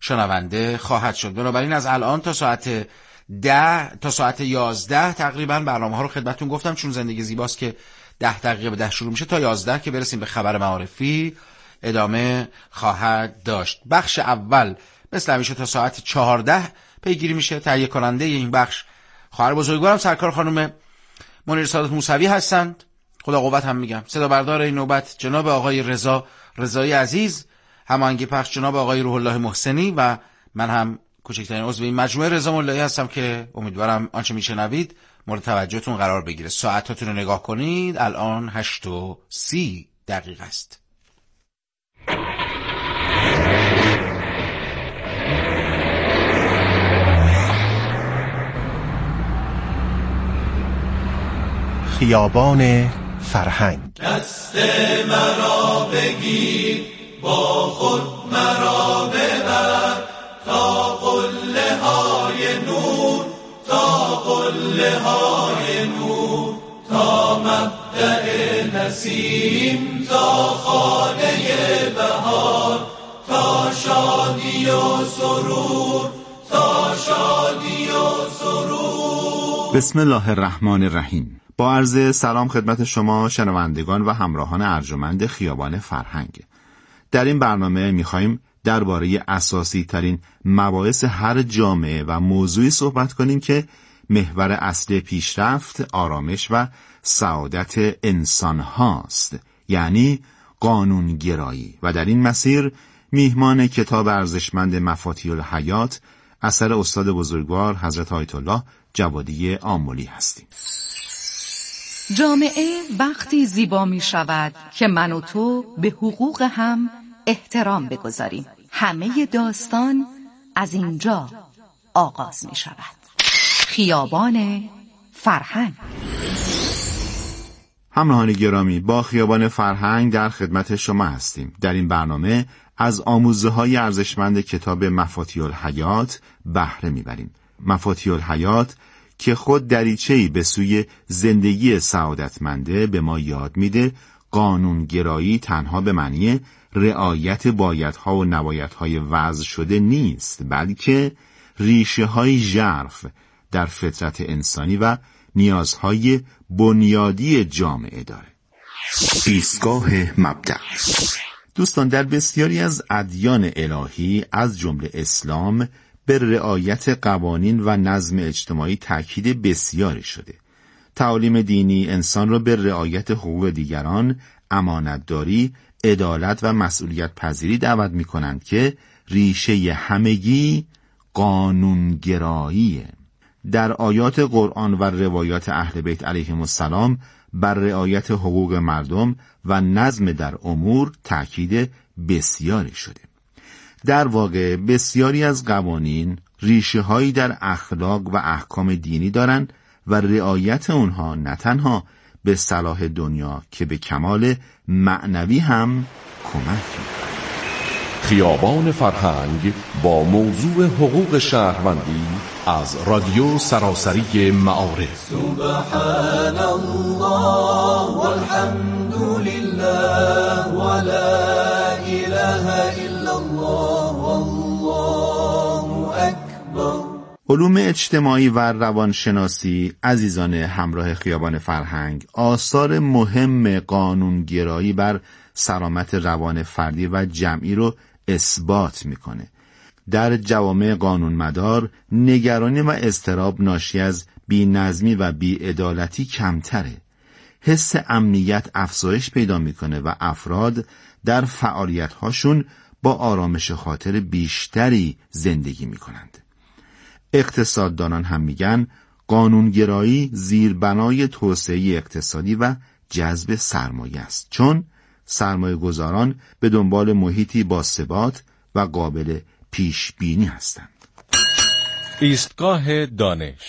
شنونده خواهد شد. بنابراین از الان تا ساعت 10 تا ساعت 11 تقریبا برنامه ها رو خدمتتون گفتم، چون زندگی زیباست که 10 دقیقه به 10 شروع میشه تا 11 که برسیم به خبر معارفی ادامه خواهد داشت. بخش اول مثل همیشه تا ساعت 14 پیگیری میشه. تهیه کننده این بخش خواهر بزرگوارم سرکار خانم منیر سعادت موسوی هستند، خدا قوت هم میگم. صدا بردار این نوبت جناب آقای رضایی عزیز، هماهنگی پخش جناب آقای روح الله محسنی و من هم کوچکترین عضو این مجموعه رضا ملایی هستم که امیدوارم آنچه میشنوید مورد توجهتون قرار بگیره. ساعتاتون رو نگاه کنید، الان 8:30 است. خیابان فرهنگ. دست مرا بگیر، با خود مرا ببر، تا قله های نور، تا قله های نور، تا مبدأ نسیم، تا خانه بهار، تا شادی و سرور، تا شادی و سرور. بسم الله الرحمن الرحیم. با عرض سلام خدمت شما شنوندگان و همراهان ارجمند خیابان فرهنگ. در این برنامه می‌خوایم درباره اساسی ترین مباحث هر جامعه و موضوعی صحبت کنیم که محور اصلی پیشرفت، آرامش و سعادت انسان هاست، یعنی قانونگرایی. و در این مسیر میهمان کتاب ارزشمند مفاتیح الحیات اثر استاد بزرگوار حضرت آیت الله جوادی آملی هستیم. جامعه وقتی زیبا می شود که من و تو به حقوق هم احترام بگذاریم. همه داستان از اینجا آغاز می شود. خیابان فرهنگ. همراهان گرامی، با خیابان فرهنگ در خدمت شما هستیم. در این برنامه از آموزه‌های ارزشمند کتاب مفاتیح الحیات بهره می‌بریم. مفاتیح الحیات که خود دریچه‌ای به سوی زندگی سعادتمنده به ما یاد میده قانونگرایی تنها به معنی رعایت بایدها و نبایدهای وضع شده نیست، بلکه ریشه‌های ژرف در فطرت انسانی و نیازهای بنیادی جامعه داره. ایستگاه مبدأ. دوستان، در بسیاری از ادیان الهی از جمله اسلام به رعایت قوانین و نظم اجتماعی تاکید بسیاری شده. تعالیم دینی انسان را به رعایت حقوق دیگران، امانتداری، عدالت و مسئولیت پذیری دعوت می کنند که ریشه همگی قانونگراییه. در آیات قرآن و روایات اهل بیت علیهم السلام بر رعایت حقوق مردم و نظم در امور تاکید بسیاری شده. در واقع بسیاری از قوانین ریشه‌هایی در اخلاق و احکام دینی دارند و رعایت اونها نه تنها به صلاح دنیا که به کمال معنوی هم کمک می‌کند. خیابان فرهنگ با موضوع حقوق شهروندی از رادیو سراسری معارف. سبحان الله والحمد لله ولا اله الا الله والله اکبر. علوم اجتماعی و روانشناسی عزیزان همراه خیابان فرهنگ آثار مهم قانونگرایی بر سلامت روان فردی و جمعی رو اثبات میکنه. در جوامع قانونمدار نگرانی و اضطراب ناشی از بی‌نظمی و بی‌عدالتی کمتره. حس امنیت افزایش پیدا میکنه و افراد در فعالیت‌هاشون با آرامش خاطر بیشتری زندگی میکنند. اقتصاددانان هم میگن قانونگرایی زیربنای توسعه اقتصادی و جذب سرمایه است، چون سرمایه گذاران به دنبال محیطی با ثبات و قابل پیش بینی هستند. ایستگاه دانش.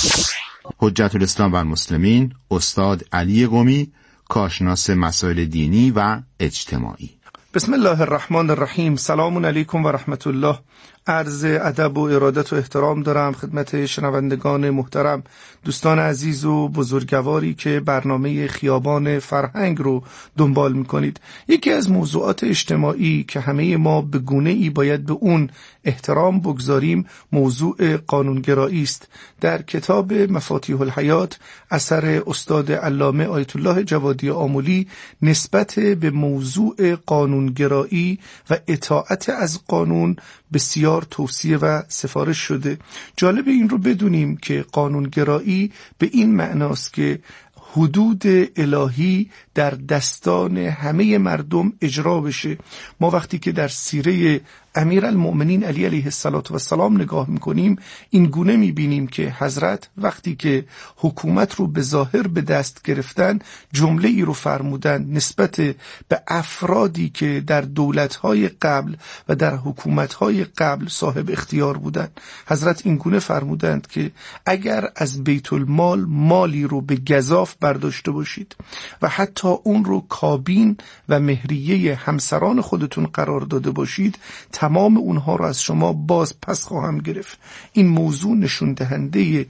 حجت الاسلام و المسلمین استاد علی قمی، کارشناس مسائل دینی و اجتماعی. بسم الله الرحمن الرحیم. سلام علیکم و رحمت الله. عرض ادب و ارادت و احترام دارم خدمت شنوندگان محترم، دوستان عزیز و بزرگواری که برنامه خیابان فرهنگ رو دنبال میکنید. یکی از موضوعات اجتماعی که همه ما به گونه‌ای باید به اون احترام بگذاریم موضوع قانونگرایی است. در کتاب مفاتیح الحیات اثر استاد علامه آیت الله جوادی آملی نسبت به موضوع قانونگرایی و اطاعت از قانون بسیار توصیه و سفارش شده. جالب این رو بدونیم که قانونگرایی به این معناست که حدود الهی در دستان همه مردم اجرا بشه. ما وقتی که در سیره امیرالمؤمنین علی علیه السلام نگاه میکنیم این گونه میبینیم که حضرت وقتی که حکومت رو به ظاهر به دست گرفتن جمله ای رو فرمودن نسبت به افرادی که در دولت‌های قبل و در حکومت‌های قبل صاحب اختیار بودند. حضرت این گونه فرمودند که اگر از بیت المال مالی رو به گزاف برداشته باشید و حتی اون رو کابین و مهریه همسران خودتون قرار داده باشید، تمام اونها رو از شما باز پس خواهم گرفت. این موضوع نشون دهنده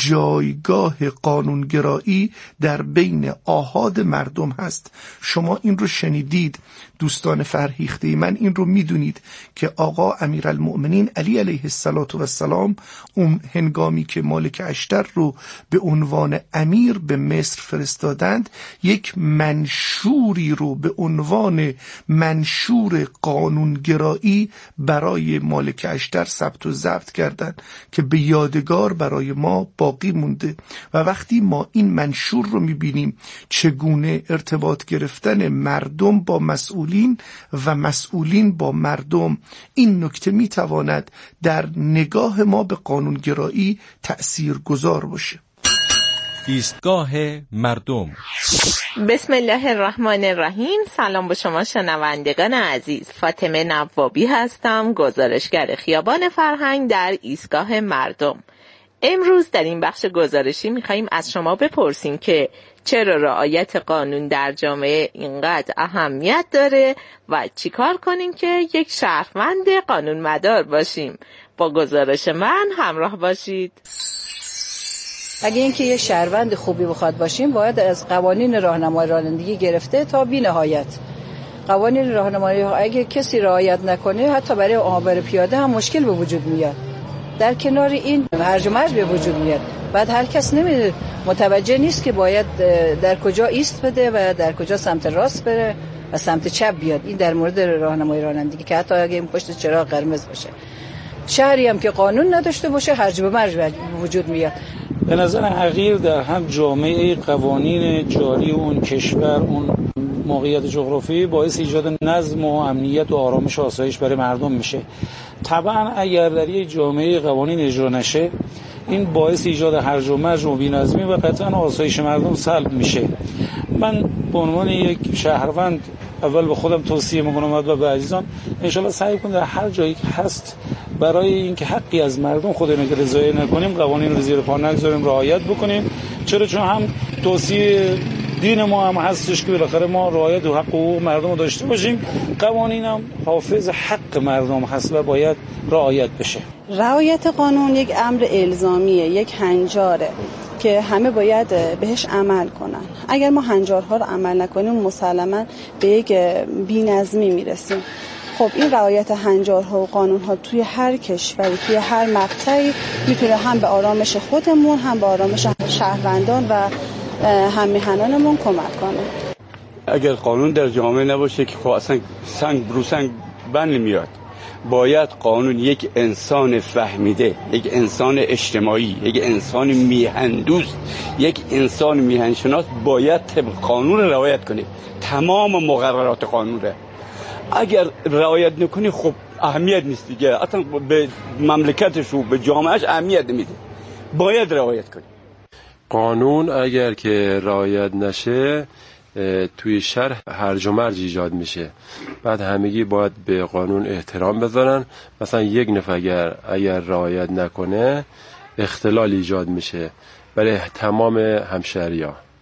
جایگاه قانونگرایی در بین آحاد مردم هست. شما این رو شنیدید دوستان فرهیخته من، این رو میدونید که آقا امیرالمؤمنین علی علیه السلام اون هنگامی که مالک اشتر رو به عنوان امیر به مصر فرستادند یک منشوری رو به عنوان منشور قانونگرایی برای مالک اشتر ثبت و ضبط کردند که به یادگار برای ما باقی مونده. و وقتی ما این منشور رو میبینیم چگونه ارتباط گرفتن مردم با مسئولین و مسئولین با مردم، این نکته میتواند در نگاه ما به قانونگرایی تأثیر گذار باشه. ایستگاه مردم. بسم الله الرحمن الرحیم. سلام به شما شنوندگان عزیز، فاطمه نوابی هستم، گزارشگر خیابان فرهنگ در ایستگاه مردم. امروز در این بخش گزارشی میخواییم از شما بپرسیم که چرا رعایت قانون در جامعه اینقدر اهمیت داره و چیکار کنیم که یک شهروند قانون مدار باشیم. با گزارش من همراه باشید. اگه اینکه یه شهروند خوبی بخواد باشیم باید از قوانین راهنمای رانندگی گرفته تا بی نهایت. قوانین راهنمایی اگه کسی رعایت نکنه حتی برای عابر پیاده هم مشکل به وجود میاد. در کنار این هرج و مرج به وجود میاد. بعد هر کس متوجه نیست که باید در کجا ایست بده و در کجا سمت راست بره و سمت چپ بیاد. این در مورد راهنمای رانندگی که حتی اگه این پشت چراغ قرمز باشه. شهری هم که قانون نداشته باشه هرج و مرج به وجود میاد. به نظر حقیر در هم جامعه قوانین جاری اون کشور، اون موقعیت جغرافیایی باعث ایجاد نظم و امنیت و آرامش و آسایش برای مردم میشه. طبعا اگر در یک جامعه قوانین اجرا نشه این باعث ایجاد هرج و مرج و بی‌نظمی و قطعا آسایش مردم سلب میشه. من به عنوان یک شهروند اول به خودم توصیه میکنم و به عزیزان انشالله سعی کنید در هر جایی که هست برای اینکه حقی از مردم خودمون که رضایت نکنیم قوانین رو زیر پا نگذاریم، رعایت بکنیم. چون هم توصیه دین ما هم هستش که بالاخره ما رعایت و حق و حقوق مردم رو داشته باشیم. قوانین هم حافظ حق مردم هست و باید رعایت بشه. رعایت قانون یک امر الزامیه، یک هنجاره که همه باید بهش عمل کنن. اگر ما هنجارها رو عمل نکنیم مسلماً به یک بی‌نظمی میرسیم. خب این رعایت هنجارها و قانونها توی هر کشوری، توی هر مقطعی میتونه هم به آرامش خودمون هم به آرامش شهروندان و هم‌میهنانمون کمک کنه. اگر قانون در جامعه نباشه که خب اصلا سنگ برو سنگ بند نمیاد. باید قانون یک انسان فهمیده، یک انسان اجتماعی، یک انسان میهندوست، یک انسان میهنشناس باید قانون رعایت کنه. تمام مقررات قانون را اگر رعایت نکنی خب اهمیت نیست دیگه، اصلا به مملکتش و به جامعهش اهمیت نمیده. باید رعایت کنی. قانون اگر که رعایت نشه توی شهر هرج و مرج ایجاد میشه. بعد همگی باید به قانون احترام بذارن. مثلا یک نفر اگر رعایت نکنه اختلال ایجاد میشه برای تمام همشهری‌ها.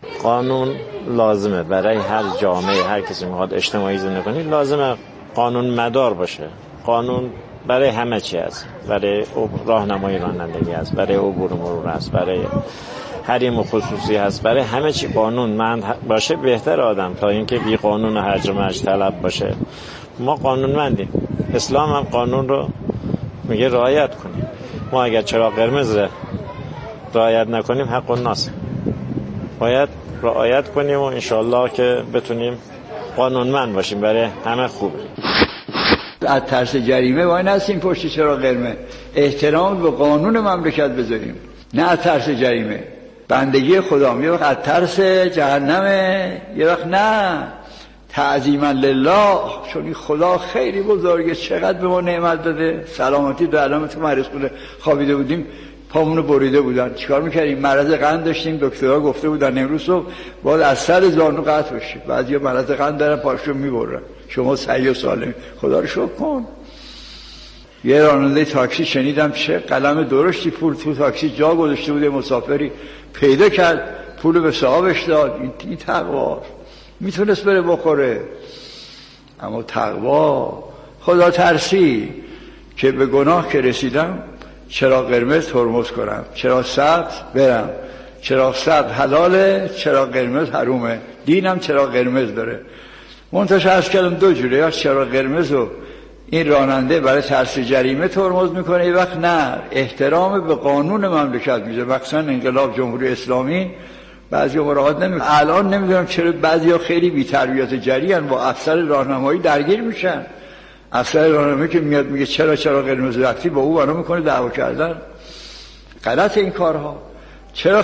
قانون لازمه برای هر جامعه، هر کسی میخواد اجتماعی زندگی کنه لازمه قانون مدار باشه. قانون برای همه چی است، برای راهنمایی رانندگی است، برای عبور مرور است، برای حریم خصوصی هست، برای همه چی قانونمند باشه بهتر آدم تا اینکه بی قانون هرج و مرج طلب باشه. ما قانونمندیم، اسلام هم قانون رو میگه رعایت کنیم. ما اگر چراغ قرمز رعایت نکنیم حق الناس، باید رعایت کنیم و انشالله که بتونیم قانونمند باشیم، برای همه خوبه. از ترس جریمه وای نستیم پشت چراغ قرمز، احترام به قانون مملکت بذاریم، نه از ترس جریمه. بندگی خدا یه وقت از ترس جهنمه، یه وقت نه تعظیما لله، چون خدا خیلی بزرگه، چقدر به ما نعمت داده. سلامتی دو علامه تو مریض خونه خوابیده بودیم پامونو بریده بودن، چیکار میکردیم؟ مرض قند داشتیم، دکترها گفته بودن امروز صبح باید از سر زانو قطع بشه. بعضیا مرض قند دارن پاشو میبرن، شما صحیح و سالم، خدا رو شکر کن. یه راننده تاکسی شنیدم چه قلم درشتی پول تو تاکسی جا گذاشته بود، مسافری پیدا کرد پولو به صاحبش داد. این تقوا، میتونست بره بخوره، اما تقوا خدا ترسی که به گناه که رسیدم چراغ قرمز ترمز کنم، چراغ سبز برم، چراغ سبز حلاله، چراغ قرمز حرومه، دینم چراغ قرمز داره. منتش عرض کردم دو جوره، یا چراغ قرمز رو این راننده برای ترس جریمه ترمز میکنه، یه وقت نه احترام به قانون مملکت میذاره. مثلا انقلاب جمهوری اسلامی بعضی مراقبت نمیکنن. الان نمیدونم چرا بعضیا خیلی بی تربیت جریان با افسر راهنمایی درگیر میشن. افسر راهنمایی که میاد میگه چرا قرمز رفتی، با او بنا میکنه دعوا کردن. غلط این کارها. چرا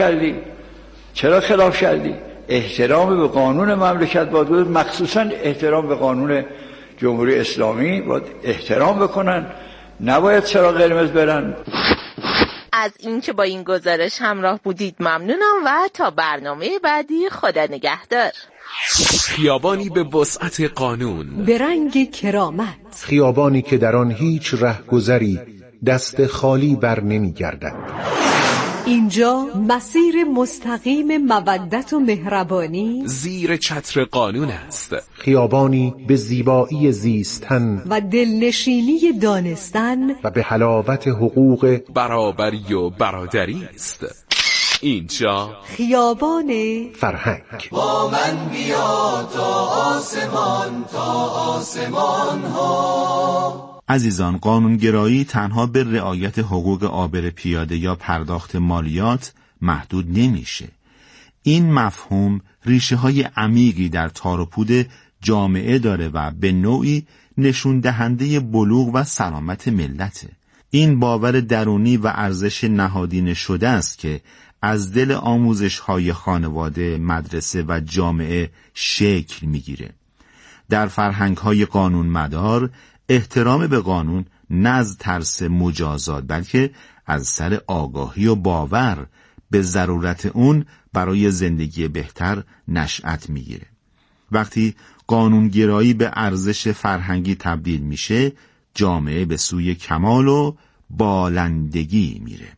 خلاف کردی؟ احترام به قانون مملکت باید، مخصوصا احترام به قانون جمهوری اسلامی باید احترام بکنن، نباید چرا قرمز برن. از اینکه با این گزارش همراه بودید ممنونم و تا برنامه بعدی خدا نگهدار. خیابانی به وسعت قانون، به رنگ کرامت، خیابانی که در آن هیچ رهگذری دست خالی بر نمی گردد. اینجا مسیر مستقیم مودت و مهربانی زیر چتر قانون است. خیابانی به زیبایی زیستن و دلنشینی دانستن و به حلاوت حقوق برابری و برادری است. اینجا خیابان فرهنگ. با من بیا تا آسمان ها. عزیزان، قانونگرایی تنها به رعایت حقوق عابر پیاده یا پرداخت مالیات محدود نمیشه. این مفهوم ریشه های عمیقی در تار و پود جامعه داره و به نوعی نشون دهنده بلوغ و سلامت ملته. این باور درونی و ارزش نهادینه شده است که از دل آموزش های خانواده، مدرسه و جامعه شکل میگیره. در فرهنگ های قانون مدار، احترام به قانون نه از ترس مجازات بلکه از سر آگاهی و باور به ضرورت اون برای زندگی بهتر نشأت میگیره. وقتی قانونگرایی به ارزش فرهنگی تبدیل میشه، جامعه به سوی کمال و بالندگی میره.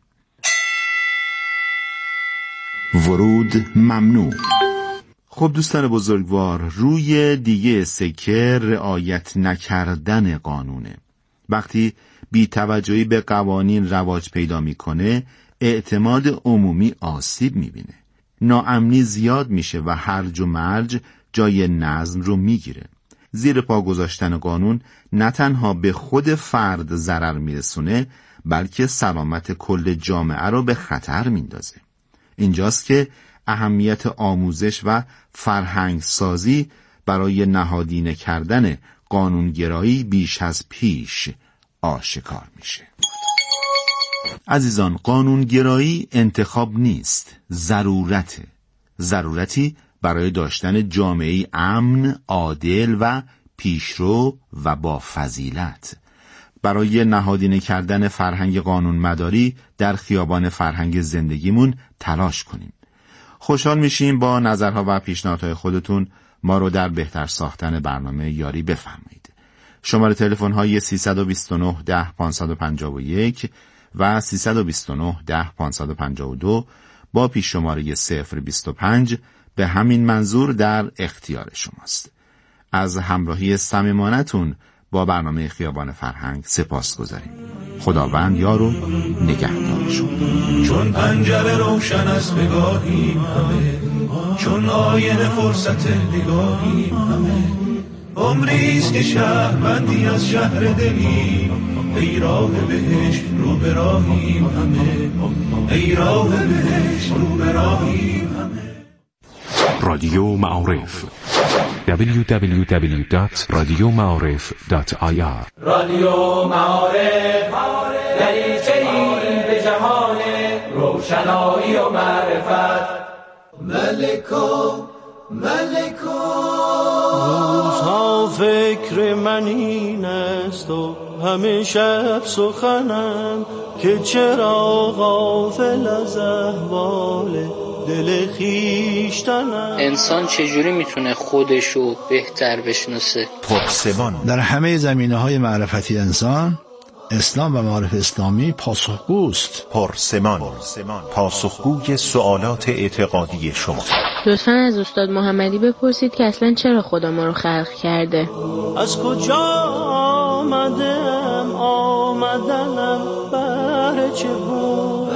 ورود ممنوع. خب دوستان بزرگوار، روی دیگه سکه رعایت نکردن قانونه. وقتی بی‌توجهی به قوانین رواج پیدا میکنه، اعتماد عمومی آسیب میبینه. ناامنی زیاد میشه و هرج و مرج جای نظم رو میگیره. زیر پا گذاشتن قانون نه تنها به خود فرد ضرر میرسونه، بلکه سلامت کل جامعه رو به خطر میندازه. اینجاست که اهمیت آموزش و فرهنگ سازی برای نهادینه کردن قانونگرایی بیش از پیش آشکار میشه. عزیزان، قانونگرایی انتخاب نیست، ضرورتی برای داشتن جامعه امن، عادل و پیشرو و با فضیلت. برای نهادینه کردن فرهنگ قانون مداری در خیابان فرهنگ زندگیمون تلاش کنیم. خوشحال میشیم با نظرها و پیشنهادهای خودتون ما رو در بهتر ساختن برنامه یاری بفرمایید. شماره تلفن های 329 10 551 و 329 10 552 با پیش شماره 025 به همین منظور در اختیار شماست. از همراهی صمیمانه‌تون با برنامه خیابان فرهنگ سپاسگزاریم. خداوند یار و نگهدارشون. چون پنجره روشن است بگاهیم همه، چون آینه فرصت نگاهیم همه، عمریست که شهروندی از شهر دلیم، ای راه بهشت رو به راهیم همه، ای راه بهشت رو به راهیم همه. رادیو معارف www.radiomaarif.ir رادیو معارف دریچه‌ای به جهان روشنایی و معرفت. روزها فکر من این است و همه شب سخنم که چرا غافل از احوال دل خیشتنم. انسان چجوری میتونه خودشو بهتر بشناسه؟ پرسمان در همه زمینه‌های معرفتی انسان، اسلام و معارف اسلامی پاسخگوست. پرسمان، پاسخگوی سوالات اعتقادی شما. لطفاً از استاد محمدی بپرسید که اصلا چرا خدا ما رو خلق کرده. از کجا آمدم بهر چه بود،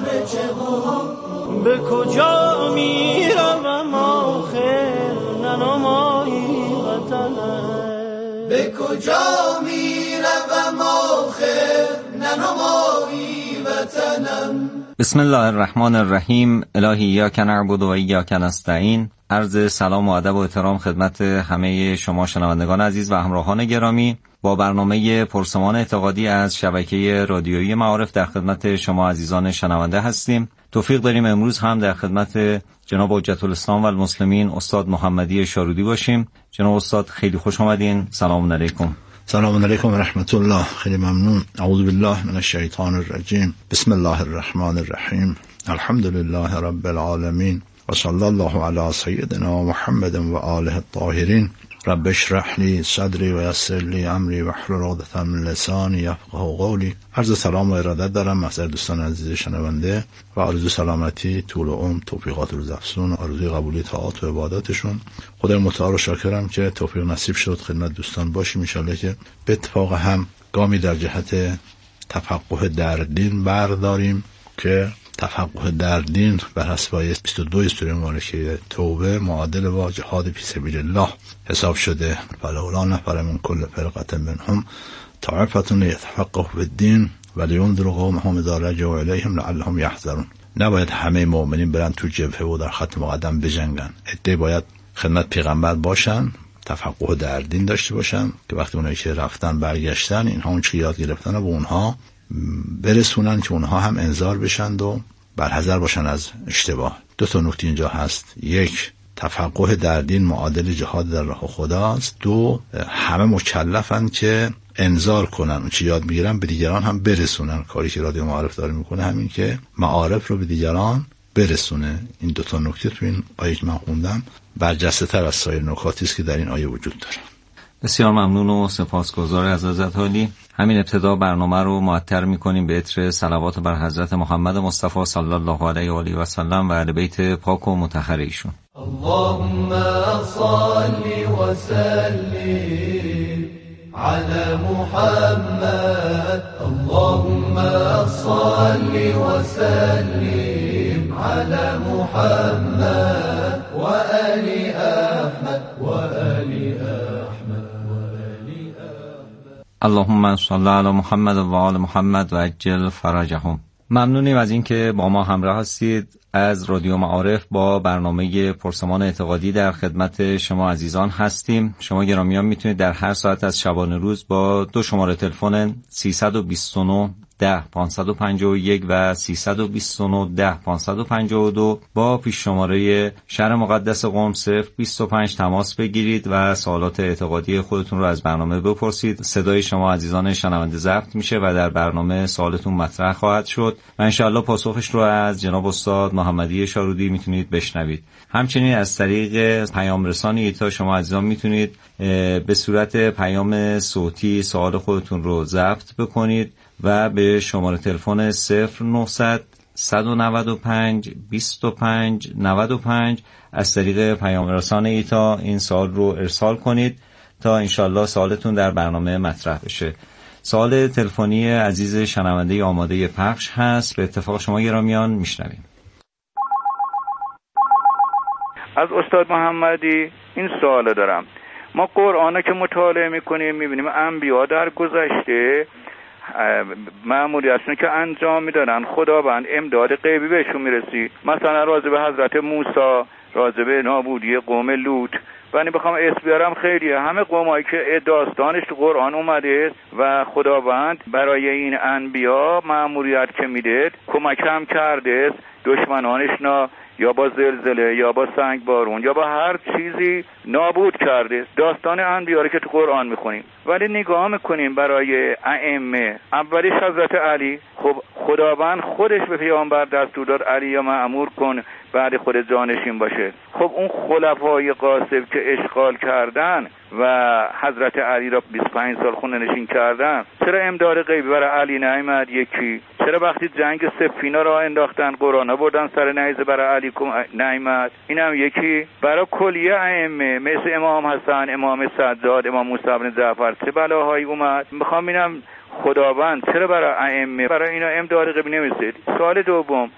به کجا میروم آخر ننمایی وطنم، به کجا میروم آخر ننمایی وطنم. بسم الله الرحمن الرحیم. الهی ایاک نعبد و ایاک نستعین. عرض سلام و ادب و احترام خدمت همه شما شنوندگان عزیز و همراهان گرامی. با برنامه پرسمان اعتقادی از شبکه رادیویی معارف در خدمت شما عزیزان شنونده هستیم. توفیق داریم امروز هم در خدمت جناب حجت الاسلام و المسلمین استاد محمدی شارودی باشیم. جناب استاد خیلی خوش آمدین. سلام علیکم. سلام علیکم و رحمت الله. خیلی ممنون. اعوذ بالله من الشیطان الرجیم. بسم الله الرحمن الرحیم. الحمد لله رب العالمین و صلی الله علی سیدنا محمد و آله الطاهرین. رب اشرح لی صدری و یسر لی امری واحلل عقدة من لسانی یفقهوا قولی. عرض سلام و ارادت دارم محضر دوستان عزیز شنونده و آرزو سلامتی، طول عمر، توفیقات روزافزون، آرزوی قبولی طاعات و عباداتشون. خدای متعال رو شاکرم که توفیق نصیب شد خدمت دوستان باشیم. ان شاءالله که به اتفاق هم گامی در جهت تفقه در دین برداریم که تفقه در دین بر حسب آیه 22 سوره مبارکه توبه معادل با جهاد فی سبیل الله حساب شده. فلولا نفر من کل فرقة منهم طائفة لیتفقهوا فی الدین ولینذروا قومهم اذا رجعوا الیهم لعلهم یحذرون. نباید همه مؤمنین برن تو جبهه و در خط مقدم بجنگن. عده باید خدمت پیغمبر باشن، تفقه در دین داشته باشن که وقتی اونایی که رفتن برگشتن اینها اون چی یاد گرفتن و به اونها برسونن که اونها هم انذار بشند و برحذر باشن از اشتباه. دو تا نکته اینجا هست. یک، تفقه در دین معادل جهاد در راه خداست. دو، همه مکلفن که انذار کنن، اون چی یاد میگیرن به دیگران هم برسونن. کاری که رادیو معارف داره میکنه همین که معارف رو به دیگران برسونه. این دو تا نکته تو این آیه که من خوندم برجسته تر از سایر نکاتی است که در این آیه وجود داره. بسیار ممنون و سپاسگزار از حضرت عالی. همین ابتدا برنامه رو معطر می‌کنیم به عطر صلوات بر حضرت محمد مصطفی صلی الله علیه و آله و سلم و اهل بیت پاک و مطهر ایشون. اللهم صل و سلم علی محمد. اللهم صل و سلم علی محمد و آل احمد و آل احمد. اللهم صل علی محمد و آل محمد و عجل فرجهم. ممنونیم از اینکه با ما همراه هستید. از رادیو معارف با برنامه پرسمان اعتقادی در خدمت شما عزیزان هستیم. شما گرامیان میتونید در هر ساعت از شبانه روز با دو شماره تلفن 329 10 551 و 329 10 552 با پیش شماره شهر مقدس قم 025 تماس بگیرید و سوالات اعتقادی خودتون رو از برنامه بپرسید. صدای شما عزیزان شنونده ضبط میشه و در برنامه سوالتون مطرح خواهد شد و انشاءالله پاسخش رو از جناب استاد محمدی شارودی میتونید بشنوید. همچنین از طریق پیام رسانی ایتا شما عزیزان میتونید به صورت پیام صوتی سوال خودتون رو ضبط بکنید و به شماره تلفن 0900 195 25 95 از طریق پیام رسان ایتا این سوال رو ارسال کنید تا انشالله سوالتون در برنامه مطرح بشه. سوال تلفنی عزیز شنونده آماده پخش هست، به اتفاق شما گرامیان میشنویم. از استاد محمدی این سوال دارم. ما قرآن که مطالعه میکنیم میبینیم انبیا در گذشته مأموریتشون که انجام میدادن خداوند امداد غیبی بهشون میرسید. مثلا راجع به حضرت موسی، راجع به نابودی قوم لوط، یعنی بخوام اسم بیارم خیلیه. همه قومایی که داستانش تو قرآن اومده و خداوند برای این انبیا مأموریت که میده کمک هم کرده، دشمنانش یا با زلزله یا با سنگ بارون یا با هر چیزی نابود کرده. داستان انبیا رو که تو قرآن میخونیم ولی نگاه میکنیم برای ائمه، اولیش حضرت علی، خب خداوند خودش به پیامبر دستور داد علی یا مأمور کن بعد خود جانشین باشه. خب اون خلفای قاسب که اشغال کردن و حضرت علی را 25 سال خونه نشین کردن، چرا امداد غیبی برای علی نیامد؟ یکی چرا وقتی جنگ سفینه را انداختن قرآن بردن سر نیزه برای علی نیامد؟ اینم یکی. برای کلیه ائمه مثل امام حسن، امام سجاد، امام موسی بن جعفر چه بلاهایی اومد؟ میخوام ببینم خداوند چرا برای ائمه برای اینا امداد غیبی نمیرسید. سوال دوم،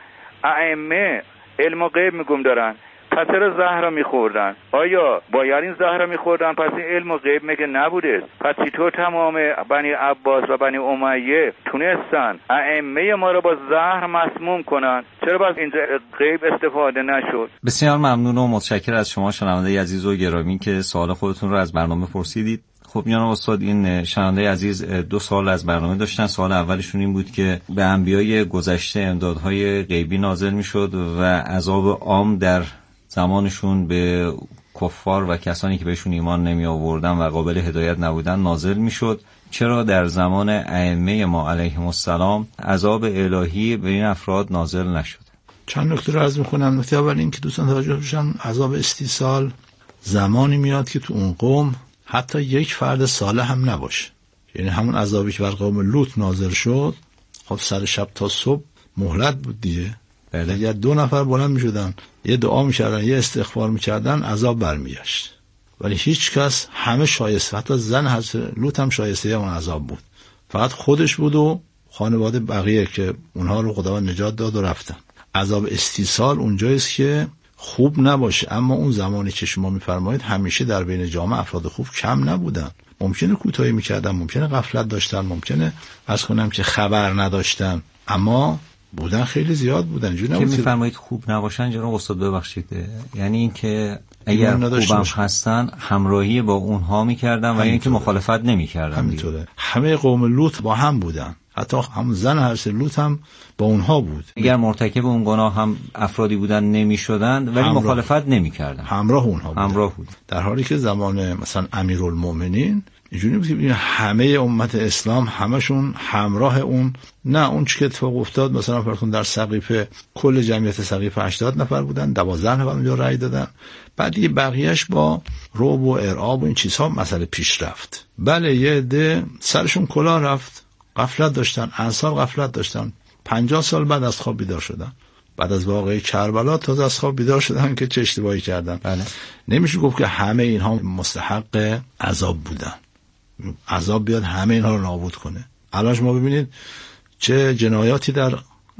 ائمه علم و غیب میگم دارن، پس چرا زهر میخوردن؟ آیا باید این زهر میخوردن؟ پس این علم و غیب میگه نبوده. پس چطور تمام بنی عباس و بنی امیه تونستن ائمه ما رو با زهر مسموم کنن؟ چرا باز اینجا غیب استفاده نشد؟ بسیار ممنون و متشکر از شما شنونده عزیز و گرامی که سوال خودتون رو از برنامه پرسیدید. خب جناب استاد، این شنونده عزیز 2 سوال از برنامه داشتن. سوال اولشون این بود که به انبیای گذشته امدادهای غیبی نازل میشد و عذاب عام در زمانشون به کفار و کسانی که بهشون ایمان نمی آوردن و قابل هدایت نبودن نازل میشد، چرا در زمان ائمه ما علیهم السلام عذاب الهی به این افراد نازل نشد؟ چند نکته رو عرض می‌کنم. نکته اول این که دوستان توجه بشن، عذاب استیصال زمانی میاد که تو اون قوم حتی یک فرد صالح هم نباشه. یعنی همون عذابی که بر قوم لوط نازل شد، خب سر شب تا صبح مهلت بود دیگه. بله. اگر 2 نفر بلند میشدن یه دعا میکردن یه استغفار میکردن عذاب برمیگشت، ولی هیچ کس، همه شایسته، حتی زن حضرت لوط هم شایسته اون عذاب بود. فقط خودش بود و خانواده بقیه که اونها رو خداوند نجات داد و رفتن. عذاب استیصال اونجاییست که خوب نباشه، اما اون زمانی که شما میفرمایید همیشه در بین جامعه افراد خوب کم نبودن. ممکنه کوتاهی میکردن، ممکنه غفلت داشتن، ممکنه عرض کنم که خبر نداشتن، اما بودن خیلی زیاد بودن. که میفرمایید خوب نباشن جناب استاد ببخشید، یعنی این که اگر خوبم هستن همراهی با اونها میکردن و اینکه مخالفت نمیکردن. همینطوره. همه قوم لوط با هم بودن، حتی هم زن حضرت لوط هم با اونها بود. اگر مرتکب اون گناه هم افرادی بودن نمیشدند ولی مخالفت نمیکردن، همراه اونها بودن. همراه بود. در حالی که زمان مثلا امیرالمومنین اینجوری بود که همه امت اسلام همشون همراه اون، نه اون چه که اتفاق افتاد مثلا فرض در سقیفه کل جمعیت سقیفه 80 نفر بودن، 12 نفر اونجا رأی دادن، بعد یه بقیهش با رعب و ارعاب و این چیزها مسئله پیش رفت. بله یه عده سرشون کلاه رفت، غفلت داشتن، انصار غفلت داشتن، 50 سال بعد از خواب بیدار شدن، بعد از واقعه کربلا تازه از خواب بیدار شدن که چه اشتباهی کردن. بله. نمیشه گفت که همه اینها مستحق عذاب بودن، عذاب بیاد همه اینها رو نابود کنه. الان شما ببینید چه جنایاتی در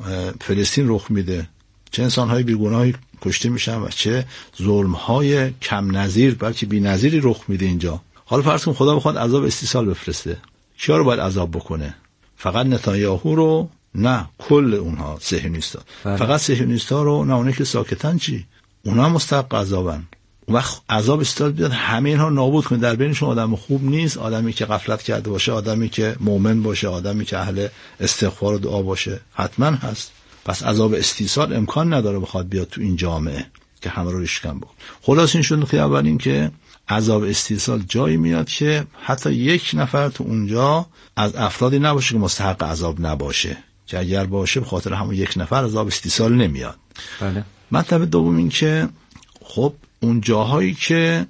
فلسطین رخ میده، چه انسان‌های بیگناهی کشته میشن و چه ظلم‌های کم نظیر بلکه بی‌نظیری رخ میده اینجا. حالا فرض کن خدا بخواد عذاب استیصال بفرسته، کیا رو باید عذاب بکنه؟ فقط نتانیاهو رو؟ نه، کل اونها صهیونیستا. فقط صهیونیستا رو؟ نه، اونایی که ساکتن چی؟ اونها مستحق عذابن. اون وقت عذاب استاد بیاد همه اینها نابود کنه. در بینشون آدم خوب نیست، آدمی که غفلت کرده باشه، آدمی که مؤمن باشه، آدمی که اهل استغفار و دعا باشه، حتما هست. پس عذاب استیصال امکان نداره بخواد بیاد تو این جامعه که همه رو ریشکن بکنه. خلاص این شد که اول این که عذاب استیصال جایی میاد که حتی یک نفر تو اونجا از افرادی نباشه که مستحق عذاب نباشه، که اگر باشه به خاطر همون یک نفر عذاب استیصال نمیاد. بله. مطلب دوم این که خب اون جاهایی که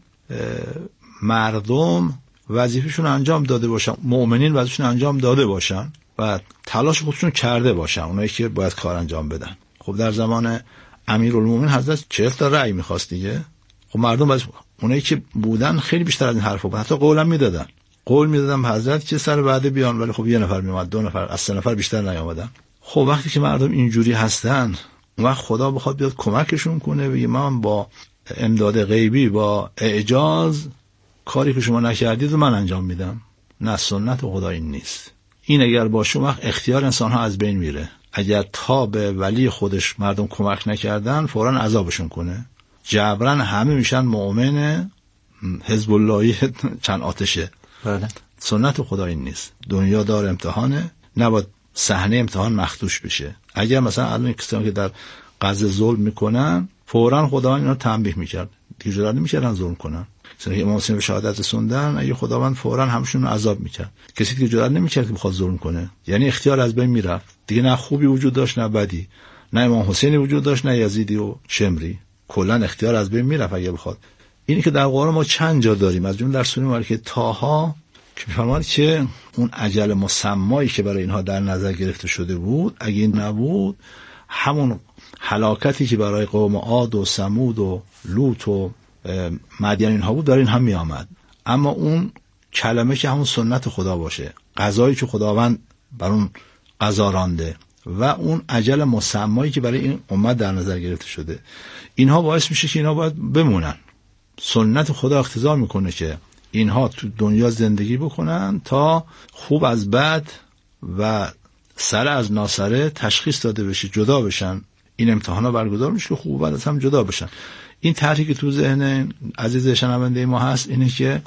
مردم وظیفه‌شون انجام داده باشن، مؤمنین وظیفه‌شون انجام داده باشن و تلاش خودشون کرده باشن، اونایی که باید کار انجام بدن. خب در زمان امیرالمومنین حضرت 40 تا رأی می‌خواست دیگه. خب مردم باید اونایی که بودن خیلی بیشتر از این حرفا بود، حتی قولم میدادن، قول میدادن به حضرت که سر وعده بیان، ولی خب 1 نفر میومد، 2 نفر، از 3 نفر بیشتر نیومدن. خب وقتی که مردم اینجوری هستن، اون وقت خدا بخواد بیاد کمکشون کنه، بگه من با امداد غیبی، با اعجاز، کاری که شما نکردید رو من انجام میدم. نه، سنت خدا این نیست. این اگر باشه وقت اختیار انسان ها از بین میره. اگر تا به ولی خودش مردم کمک نکردن فوراً عذابشون کنه، جبراً همه میشن مؤمن حزب اللهی چند آتشه. بله. سنت خدا این نیست. دنیا دار امتحانه، نباید صحنه امتحان مخدوش بشه. اگر مثلا الان کسانی که در غزه ظلم میکنن، فوراً خداوند اینا تنبیه میکرد، دیگه جرئت نمیکردن ظلم کنن. مثلا امام حسین به شهادت رسوندن، اگه خداوند فوراً همشون عذاب میکرد. کسی که جرئت نمیکرد که بخواد ظلم کنه، یعنی اختیار از بین میرفت دیگه. نه خوبی وجود داشت نه بدی، نه امام حسینی وجود داشت نه یزیدی و شمری، کلا اختیار از بین میرفت اگه بخواد. اینی که در قرآن ما چند جا داریم، از جمله در سوره مبارکه طه که می‌فرماد که اون اجل مسمایی که برای اینها در نظر گرفته شده بود، اگه این نبود، همون هلاکتی که برای قوم عاد و ثمود و لوط و مدین اینها بود، در این هم می آمد. اما اون کلمه که همون سنت خدا باشه، قضایی که خداوند بر اون قضا رانده و اون اجل مسمایی که برای این امت در نظر گرفته شده، اینها باعث میشه که اینها باید بمونن. سنت خدا اقتضا میکنه که اینها تو دنیا زندگی بکنن تا خوب از بد و سر از ناسره تشخیص داده بشه، جدا بشن. این امتحانا برگزار میشه که خوب و بد از هم جدا بشن. این طرحی که تو ذهن عزیز شنونده ما هست اینه که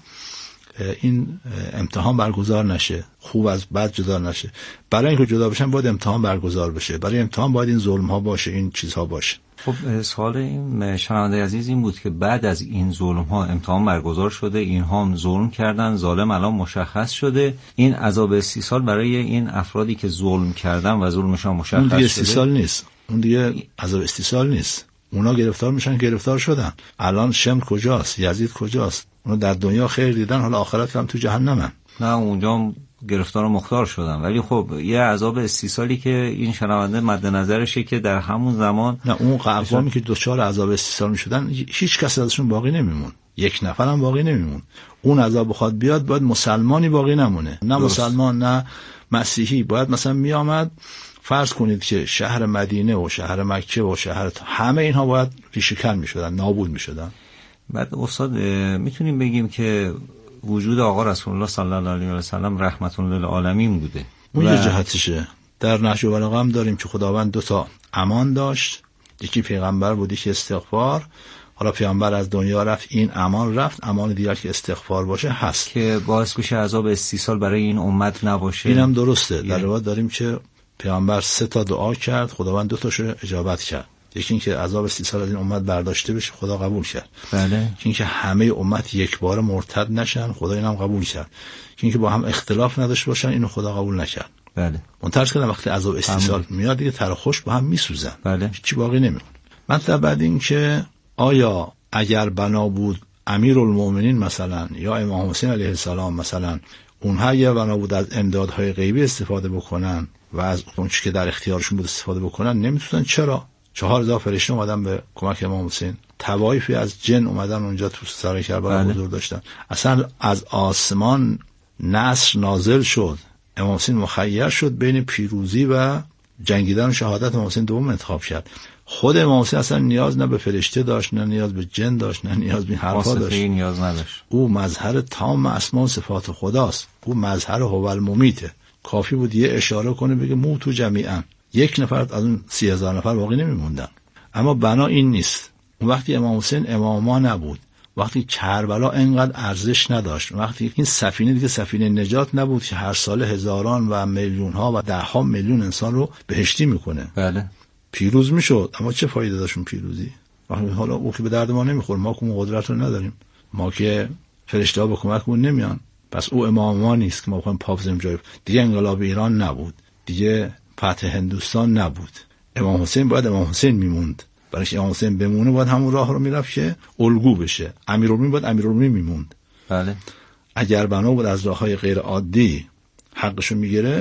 این امتحان برگزار نشه، خوب از بد جدا نشه. برای اینکه جدا بشن باید امتحان برگزار بشه، برای امتحان باید این ظلم ها باشه، این چیزها باشه. خب سوال این شنونده عزیز این بود که بعد از این ظلم ها امتحان برگزار شده، اینها هم ظلم کردن، ظالم الان مشخص شده، این عذاب 30 سال برای این افرادی که ظلم کردن و ظلمشان مشخص شده، اون دیگه 30 سال نیست، اون دیگه عذاب استیصال نیست. اونا گرفتار میشن، گرفتار شدن. الان شمر کجاست؟ یزید کجاست؟ اونا در دنیا خیر دیدن، حالا آخرت هم تو جهنمن. نه، اونجا گرفتار و مختار شدن. ولی خب یه عذاب 30 سالی که این شنونده مد نظرشه که در همون زمان، نه اون اقوامی که دچار عذاب 30 سال میشدن هیچ کس ازشون باقی نمیمون، یک نفر هم باقی نمیمون. اون عذاب بخواد بیاد باید مسلمانی باقی نمونه، نه مسلمان نه مسیحی. باید مثلا میآمد، فرض کنید که شهر مدینه و شهر مکه و شهر همه اینها باید ریشه‌کن میشدن، نابود میشدن. بعد استاد میتونیم بگیم که وجود آقا رسول الله صلی الله علیه و سلم رحمت للعالمین بوده. اون یه جهتشه. در نهج البلاغه هم داریم که خداوند 2 تا امان داشت، یکی پیغمبر بود، یکی استغفار. حالا پیامبر از دنیا رفت، این امان رفت، امان دیگر که استغفار باشه هست که باعث بشه عذاب 30 سال برای این امت نباشه. اینم درسته. در روایت داریم که پیامبر 3 تا دعا کرد، خداوند 2 تاشو اجابت کرد. یکی این که عذاب 30 سال از این امت برداشته بشه، خدا قبول کرد. بله. این که همه امت یک بار مرتد نشن، خدا اینم قبول کرد. این که با هم اختلاف نداشته باشن، اینو خدا قبول نکرد. بله. منتظر کردم وقتی عذاب 30 سال میاد دیگه تر خوش با هم میسوزن. بله. چی باقی نمیمونه. مطلب بعد این که آیا اگر بنا بود امیرالمومنین مثلا یا امام حسین علیه السلام مثلا اونها یا بنا بود از امدادهای غیبی استفاده بکنن و از اون چیزی که در اختیارشون بود استفاده بکنن، نمیتونن؟ چرا؟ 4000 فرشته اومدن به کمک امام حسین، طوایفی از جن اومدن اونجا تو سرای کربلا حضور داشتن. اصلا از آسمان نصر نازل شد، امام حسین مخیر شد بین پیروزی و جنگیدن و شهادت. امام حسین دوم انتخاب کرد. خود امام حسین اصلا نیاز نه به فرشته داشت، نه نیاز به جن داشت، نه نیاز به حرفا داشت. نیاز نداشت. او مظهر تام اسماء و صفات خداست. او مظهر هو الممیت. کافی بود یه اشاره کنه بگه موتو جمیعا، 1 نفر از اون 30,000 نفر باقی نمیموندن. اما بنا این نیست. اون وقتی امام حسین امام ما نبود، وقتی کربلا انقدر ارزش نداشت، وقتی این سفینه دیگه سفینه نجات نبود که هر سال هزاران و میلیون ها و 10 میلیون انسان رو بهشتی میکنه. بله. پیروز میشد، اما چه فایده داشت اون پیروزی؟ حالا او که به درد ما نمیخوره، ما که اون قدرت رو نداریم، ما که فرشته‌ها به کمکمون نمیان. پس او امام ما نیست که ما بخوایم پا بزنیم جای. دیگه انقلاب ایران نبود، دیگه فتح هندوستان نبود. امام حسین باید امام حسین میموند. برای اینکه امام حسین بمونه باید همون راه رو میرفت که الگو بشه. امیرالمومنین باید امیرالمومنین میموند. بله. اگر بنا بود از راههای غیر عادی حقشو میگرفت،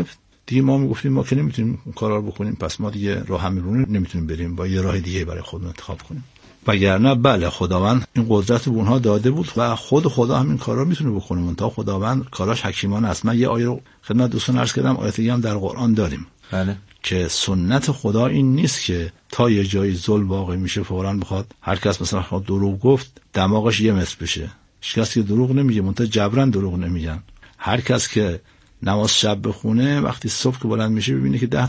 دیگه ما میگفتیم ما که نمیتونیم اون کارا رو بکنیم، پس ما دیگه راه همیرونه نمیتونیم بریم، با یه راه دیگه برای خودمون انتخاب کنیم. وگرنه بله خداوند این قدرت به اونها داده بود و خدا همین کارا رو میتونه بکنه، منتها خداوند کاراش حکیمانه است. من یه آیه رو خدمت دوستان عرض کردم، آیه دیگه هم در قرآن داریم. بله. که سنت خدا این نیست که تا یه جایی ظلم واقع میشه فوراً بخواد هر کس مثلا خود دروغ گفت دماغش یه متر بشه. هیچ کسی دروغ نمیگه، منتها جبران دروغ نمیگن. هر کس که نماز شب بخونه وقتی صبح که بلند میشه ببینه که 10